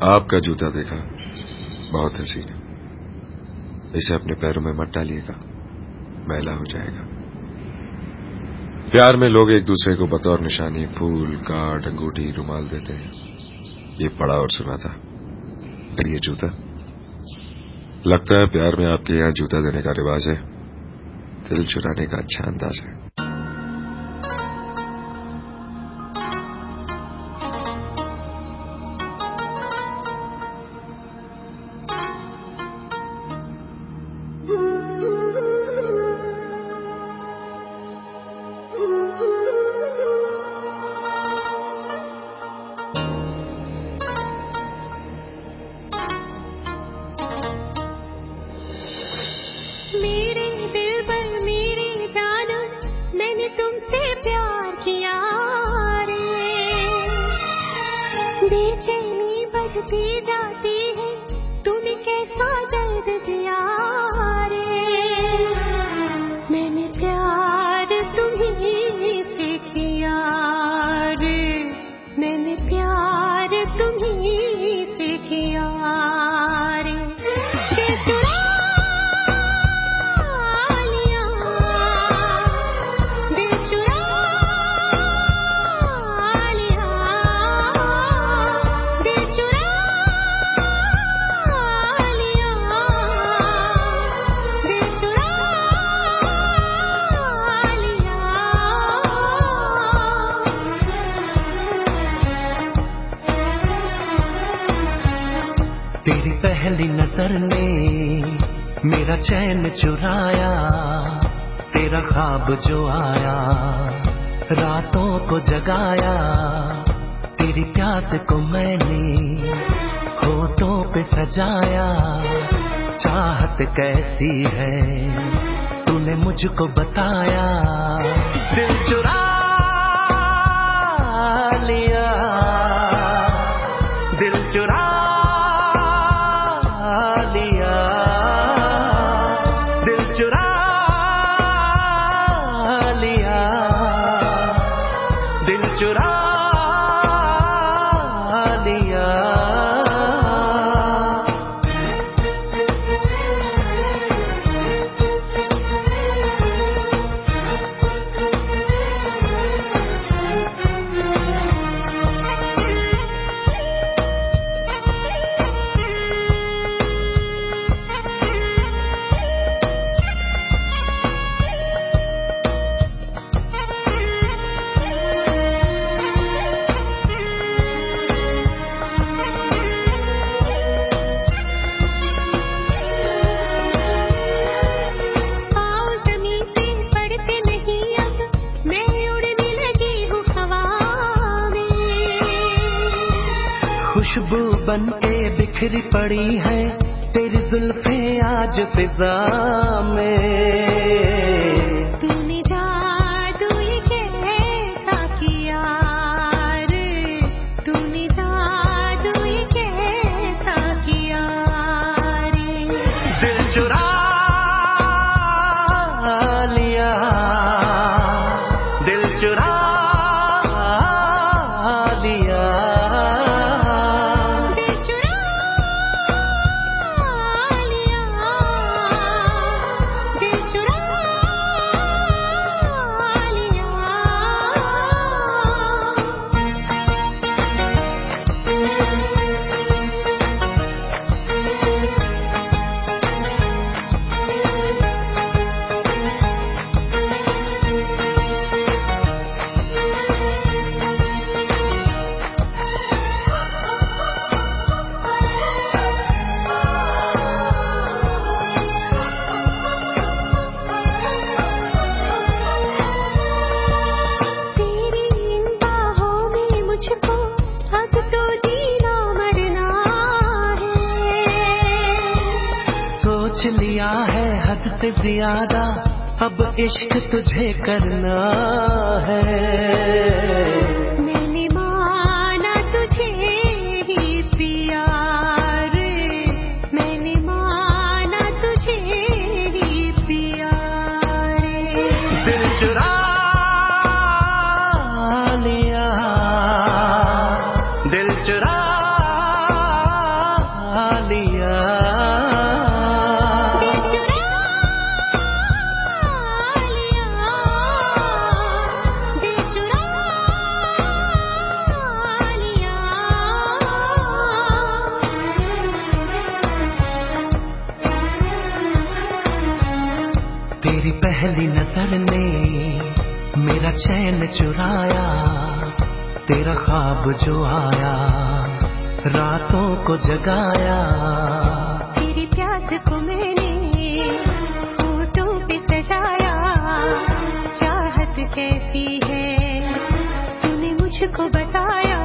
आपका जूता देखा, बहुत हसीन है। इसे अपने पैरों में मत डालिएगा, मैला हो जाएगा। प्यार में लोग एक दूसरे को बतौर निशानी फूल, कार्ड, अंगूठी, रुमाल देते हैं। ये पढ़ा और सुना था। फिर ये जूता, लगता है प्यार में आपके यहाँ जूता देने का रिवाज है। दिल चुराने का अच्छा अंदाज है। बेचैनी बढ़ती जाती है, तूने कैसा दर्द दिया रे। मैंने प्यार तुम्हीं से किया रे, मैंने प्यार तुम्हीं से किया रे। दिल चुरा लिया, दिल चुरा तेरी पहली नजर ने मेरा चैन चुराया, तेरा ख्वाब जो आया रातों को जगाया। तेरी प्यास को मैंने होठों पे सजाया। चाहत कैसी है तूने मुझको बताया। दिल चुरा लिया, दिल चुरा लिया, दिल चुरा लिया, दिल चुरा लिया। खुशबू बन के बिखरी पड़ी है तेरी जुल्फे आज फिजा में। तूने जादू ये कैसा किया रे, तूने जादू ये कैसा किया रे। दिल चुरा लिया, दिल चुरा लिया, सोच लिया है हद से ज्यादा अब इश्क तुझे करना है। मैंने माना तुझे ही पिया रे, मैंने माना तुझे ही पिया रे। दिल चुरा लिया, दिल चुरा चैन चुराया, तेरा ख्वाब जो आया रातों को जगाया। तेरी प्यास को मैंने होठों पे सजाया, चाहत कैसी है तूने मुझको बताया।